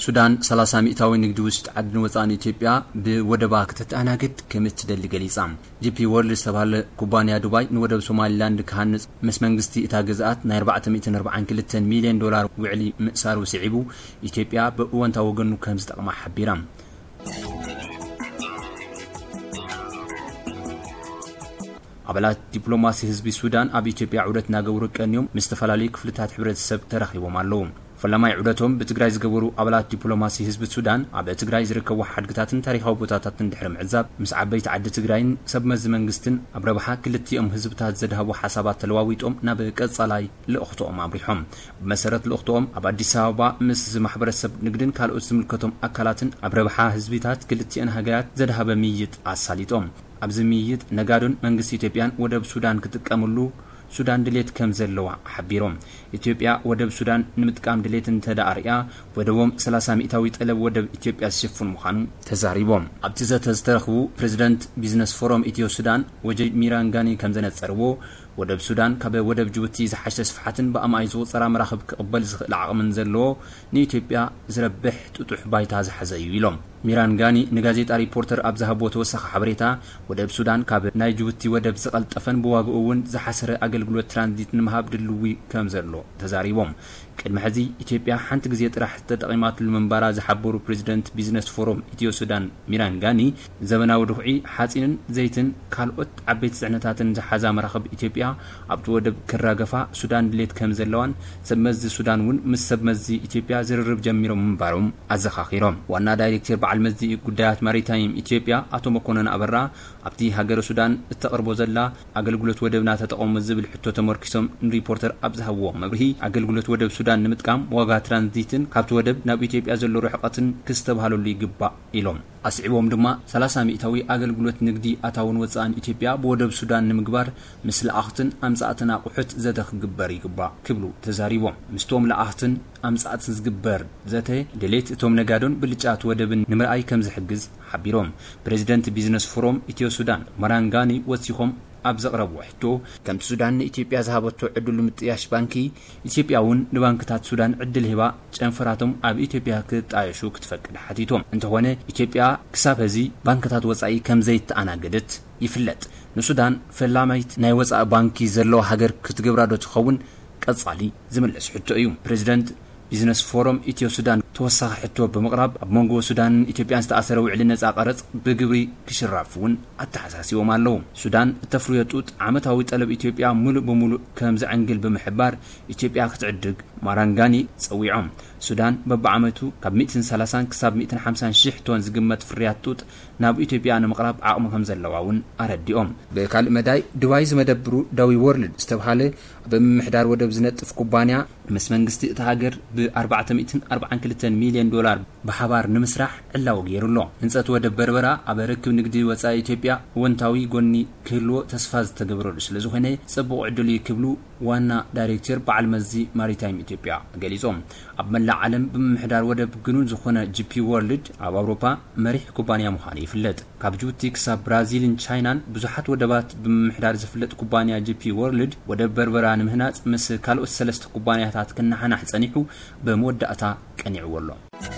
ሱዳን 30 ሚታዊ ንግዲ ውስጥ ዓድን ወፃን ኢትዮጵያ በወደባ ከተጣናገድ ከምትደል ገሊጻ ጂፒ ወርልድ ዝተባለ ኩባንያ ዱባይ ንወደብ ሶማሊላንድ ካህንጽ ምስ መንግስቲ እታ ገዛት ናይ 442 ሚሊዮን ዶላር ውዕሊ ምእሳሩ ሲዒቡ ኢትዮጵያ በእወንታ ወገኑ ከም ዝጠቅማ ሓቢራ አባላት ዲፕሎማሲ ህዝቢ ሱዳን ኣብ ኢትዮጵያ ዑደት ናገብሩ ቀንዮም ምስተፈላሊ ክፍልታት ሕብረተሰብ ተረኺቦም ኣለዉ ፈላማይ ዑደቶም በትግራይ ዝገበሩ አባላት ዲፕሎማሲ ህዝቢ ሱዳን ኣብ ትግራይ ዝርከቡ ሓድግታትን ታሪኻዊ ቦታታትን ድሕሪ ምዕዛብ ምስ ዓበይቲ ዓዲ ትግራይን ሰብመዝ መንግስትን ኣብ ረብሓ ክልቲኦም ህዝብታት ዘድሃቡ ሓሳባት ተለዋዊጦም ናብ ቀጻላይ ልእኽቶኦም አብሪሖም በመሰረት ልእኽቶኦም ኣብ አዲስ አበባ ምስ ማሕበረሰብ ንግድን ካልኦት ዝምልከቶም አካላትን ኣብ ረብሓ ህዝብታት ክልቲአን ሃገራት ዘድሃበ ምይይጥ አሳሊጦም ኣብዚ ምይይጥ ነጋዶን መንግስቲ ኢትዮጵያን ወደብ ሱዳን ክትጥቀምሉ ሱዳን ድሌት ከም ዘለዋ ሓቢሮም ኢትዮጵያ ወደብ ሱዳን ንምጥቃም ድሌት እንተዳርያ ወደቦም 30 ሚታዊ ጠለብ ወደብ ኢትዮጵያ ዝሽፍን ምዃኑ ተዛሪቦም ኣብቲ ዝተረኽቡ ፕሬዝዳንት ቢዝነስ ፎረም ኢትዮ ሱዳን ወጀይ ሚራንጋኒ ከም ዘነጸርዎ ወደብ ሱዳን ካብ ወደብ ጅቡቲ ዝሓሸ ስፍሓትን በአማይዞ ጸራ መራኸብ ክቅበል ዝኽእል ዓቕምን ዘለዎ ንኢትዮጵያ ዝረብሕ ጥጡሕ ባይታ ዝሓዘ እዩ ኢሎም ሚራንጋኒ ንጋዜጣ ሪፖርተር ኣብ ዝሃቦ ተወሳኺ ሓበሬታ ወደብ ሱዳን ካብ ናይ ጅቡቲ ወደብ ዝቐልጠፈን ብዋግኡ እውን ዝሓሰረ አገልግሎት ትራንዚት ንምሃብ ድልዊ ከም ዘሎ ተዛሪቦም ቅድሚ ሕዚ ኢትዮጵያ ሓንቲ ግዜ ጥራሕ ተጠቂማትሉ መንባራ ዝሓበሩ ፕሬዝዳንት ቢዝነስ ፎረም ኢትዮ ሱዳን ሚራንጋኒ ዘመናዊ ድኹዒ ሓጺንን ዘይትን ካልኦት ዓበይቲ ጽዕነታትን ዝሓዛ መራኸብ ኢትዮጵያ ኣብቲ ወደብ ክራገፋ ሱዳን ድሌት ከም ዘለዋን ሰብመዚ ሱዳን እውን ምስ ሰብመዚ ኢትዮጵያ ዝርርብ ጀሚሮም መንባሮም ኣዘኻኺሮም ዋና ዳይሬክተር በዓል መዚ ጉዳያት ማሪታይም ኢትዮጵያ አቶ መኮነን አበራ ኣብቲ ሃገረ ሱዳን እተቀርቦ ዘላ አገልግሎት ወደብና ተጠቆሙ ዝብል ሕቶ ተመርኪሶም ሪፖርተር ኣብዝሃዎ መብርሂ አገልግሎት ወደብ ሱዳን ንምጥቃም ዋጋ ትራንዚትን ካብቲ ወደብ ናብ ኢትዮጵያ ዘሎ ርሕቀትን ክስተባሃለሉ ይግባእ ኢሎም ኣስዒቦም ድማ 30 ሚታዊ አገልግሎት ንግዲ ኣታውን ወፃን ኢትዮጵያ በወደብ ሱዳን ንምግባር ምስ ለኣኽትን ኣምጻእትን ኣቑሑት ዘተ ክግበር ይግባእ ክብሉ ተዛሪቦም ምስቶም ለኣኽትን ኣምጻእትን ዝግበር ዘተ ድሌት እቶም ነጋዶን ብልጫት ወደብን ንምርኣይ ከም ዝሕግዝ ሓቢሮም ፕሬዝዳንት ቢዝነስ ፎረም ኢትዮ ሱዳን ማራንጋኒ ወሲኾም ኣብ ዘቕረቡ ሕቶ ከምቲ ሱዳን ንኢትዮጵያ ዝሃበቶ ዕድል ምጥያሽ ባንኪ ኢትዮጵያውን ንባንክታት ሱዳን ዕድል ሂባ ጨንፈራቶም ኣብ ኢትዮጵያ ክጣየሹ ክትፈቅድ ሓቲቶም እንተኾነ ኢትዮጵያ ክሳብ ሕዚ ባንክታት ወፃኢ ከም ዘይተኣናገደት ይፍለጥ ንሱዳን ፈላማይት ናይ ወፃኢ ባንኪ ዘለዎ ሃገር ክትገብራዶ ትኸውን ቀጻሊ ዝመለስ ሕቶ እዩ ፕሬዝዳንት ቢዝነስ ፎረም ኢትዮ ሱዳን ተወሳኺ ሕቶ በመቅራብ ኣብ መንጎ ሱዳን ኢትዮጵያን ዝተኣሰረ ውዕሊ ነፃ ቀረጽ ብግብሪ ክሽራፍውን ኣተሓሳሲቦም ኣለዉ ሱዳን እተፍርዮ ጡጥ ዓመታዊ ጠለብ ኢትዮጵያ ሙሉእ በሙሉእ ከም ዝዕንግል ብምሕባር ኢትዮጵያ ክትዕድግ ማራንጋኒ ጸዊዖም ሱዳን በብዓመቱ ካብ 130 ክሳብ 150 ሺህ ቶን ዝግመት ፍርያት ጡጥ ናብ ኢትዮጵያ ንምቕራብ ዓቕሚ ከም ዘለዋውን ኣረዲኦም በካልእ መዳይ ዱባይ ዝመደብሩ ዳዊ ወርልድ ዝተባሃለ ብምሕዳር ወደብ ዝነጥፍ ኩባንያ ምስ መንግስቲ እታ ሃገር ብ442 ሚሊዮን ዶላር በሓባር ንምስራሕ ዕላው ገይሩሎ ህንጸት ወደብ በርበራ ኣብ ርክብ ንግዲ ወፃኢ ኢትዮጵያ ወንታዊ ጎኒ ክህልዎ ተስፋ ዝተገብረሉ ስለዝኾነ ጽቡቕ ዕድል ይክብሉ ዋና ዳይሬክተር በዓል መዚ ማሪታይም ኢትዮጵያ ገሊጾም ኣብ መላእ ዓለም ብምሕዳር ወደብ ግኑን ዝኾነ ጂፒ ወርልድ ኣብ ኣውሮፓ መሪሕ ኩባንያ ምዃኑ ይፍለጥ ካብ ጅቡቲ ክሳብ ብራዚልን ቻይናን ብዙሓት ወደባት ብምሕዳር ዝፍለጥ ኩባንያ ጂፒ ወርልድ ወደብ በርበራ ንምህናጽ ምስ ካልኦት ሰለስተ ኩባንያታት ክናሓናሕ ጸኒሑ በመወዳእታ ቀኒዕዎ ኣሎ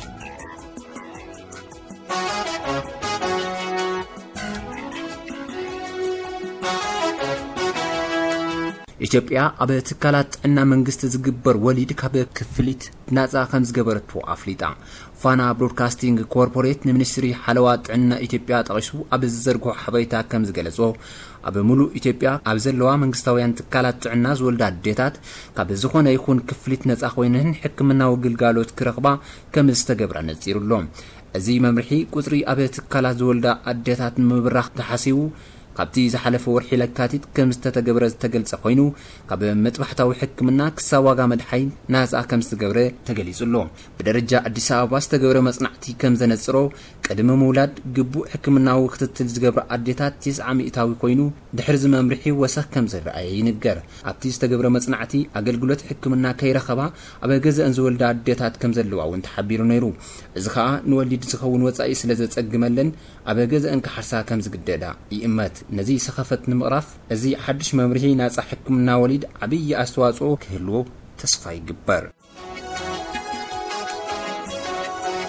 ኢትዮጵያ ኣብ ትካላት እና መንግስት ዝግበር ወሊድ ካብ ክፍሊት ናጻ ከም ዝገበረቱ ኣፍሊጣ ፋና ብሮድካስቲንግ ኮርፖሬት ንሚኒስትሪ ሓለዋ ጥዕና ኢትዮጵያ ጠቂሱ ኣብ ዝዘርግሖ ሓበሬታ ከም ዝገለጾ ኣብ ሙሉእ ኢትዮጵያ ኣብ ዘለዋ መንግስታውያን ትካላት ጥዕና ዝወልዳ ኣዴታት ካብ ዝኾነ ይኹን ክፍሊት ነጻ ኮይነን ሕክምናዊ ግልጋሎት ክረኽባ ከም ዝተገብረ ነጺሩሎ እዚ መምርሒ ቁጥሪ ኣብ ትካላት ዝወልዳ ኣዴታት ምብራኽ ተሓሲቡ ካብቲ ዝሓለፈ ወርሒ ለካቲት ከም ዝተተገብረ ዝተገልጸ ኮይኑ ካብ መጥባሕታዊ ሕክምና ክሳብ ዋጋ መድሓኒት ናጻ ከም ዝተገብረ ተገሊጹሎ በደረጃ አዲስ አበባ ዝተገብረ መጽናዕቲ ከም ዘነጽሮ ቅድመ ምውላድ ግቡእ ሕክምናዊ ክትትል ዝገብረ ኣዴታት 90 ሚእታዊ ኮይኑ ድሕሪ ዝመምርሒ ወሰኽ ከም ዝረኣየ ይንገር ኣብቲ ዝተገብረ መጽናዕቲ አገልግሎት ሕክምና ከይረኸባ ኣብ ገዛእን ዝወልዳ ኣዴታት ከም ዘለዋ እውን ተሓቢሩ ነይሩ እዚ ከዓ ንወሊድ ዝኸውን ወጻኢ ስለ ዘጸግመለን ኣብ ገዛእን ክሓርሳ ከም ዝግደዳ ይእመት ነዚ ሰኸፈት ንምቕራፍ እዚ ሓድሽ መምርሒ ናጻ ሕክምና ወሊድ ዓብይ ኣስተዋጽኦ ክህልዎ ተስፋ ይግበር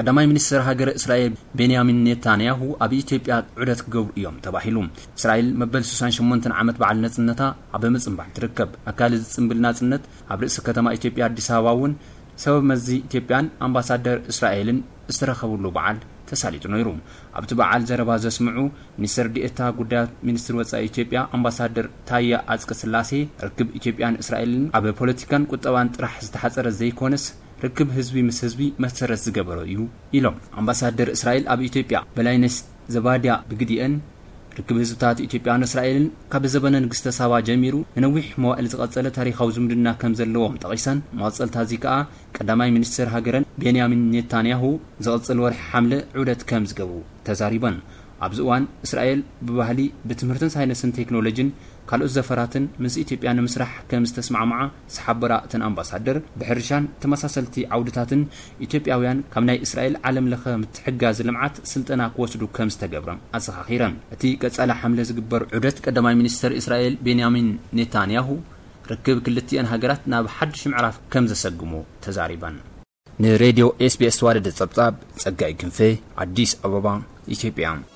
ቀዳማይ ሚኒስትር ሃገር እስራኤል ቤንያሚን ኔታንያሁ ኣብ ኢትዮጵያ ዑደት ክገብሩ እዮም ተባሂሉ እስራኤል መበል 68 ዓመት በዓል ነጽነታ ኣብ ምጽንባዕ ትርከብ ኣካል ጽምብል ናጽነት ኣብ ርእሰ ከተማ ኢትዮጵያ አዲስ አበባ ውን ሰበብ መዚ ኢትዮጵያን አምባሳደር እስራኤልን እስተረኸቡሉ በዓል ተሳሊጡ ነይሩ ኣብቲ በዓል ዘረባ ዘስምዑ ሚኒስትር ዲኤታ ጉዳያት ሚኒስትር ወጻኢ ኢትዮጵያ አምባሳደር ታያ አጽቀሥላሴ ርክብ ኢትዮጵያን እስራኤልን ኣብ ፖለቲካን ቁጠባን ጥራሕ ዝተሓጸረ ዘይኮነስ ርክብ ህዝቢ ምስ ህዝቢ መሰረት ዝገበረ እዩ ኢሎም አምባሳደር እስራኤል ኣብ ኢትዮጵያ በላይነስ ዘባድያ ብግዲአን ርክብ ህዝብታት ኢትዮጵያን እስራኤልን ካብ ዘበነ ንግስተ ሳባ ጀሚሩ ንነዊሕ መዋዕል ዝቐጸለ ታሪኻዊ ዝምድና ከም ዘለዎም ጠቂሰን መዋጽልታ ዚከኣ ቀዳማይ ሚኒስትር ሃገረን ቤንያሚን ኔታንያሁ ዝቐጽል ወርሒ ሐምለ ዑደት ከም ዝገብሩ ተዛሪበን ኣብዚ እዋን እስራኤል ብባህሊ ብትምህርትን ሳይንስን ቴክኖሎጂን ካልኦት ዘፈራትን ምስ ኢትዮጵያ ንምስራሕ ከም ዝተስማዕማዓ ዝሓበራ እተን አምባሳደር ብሕርሻን ተመሳሰልቲ ዓውድታትን ኢትዮጵያውያን ካብ ናይ እስራኤል ዓለም ለኸ ምትሕጋዝ ልምዓት ስልጠና ክወስዱ ከም ዝተገብረ ኣዘኻኺረን እቲ ቀጻላ ሐምለ ዝግበር ዑደት ቀዳማይ ሚኒስትር እስራኤል ቤንያሚን ኔታንያሁ ርክብ ክልቲአን ሃገራት ናብ ሓድሽ ምዕራፍ ከም ዘሰግሙ ተዛሪበን ንሬድዮ SBS ዋርድ ጸብጻብ ጸጋይ ክንፌ አዲስ አበባ ኢትዮጵያ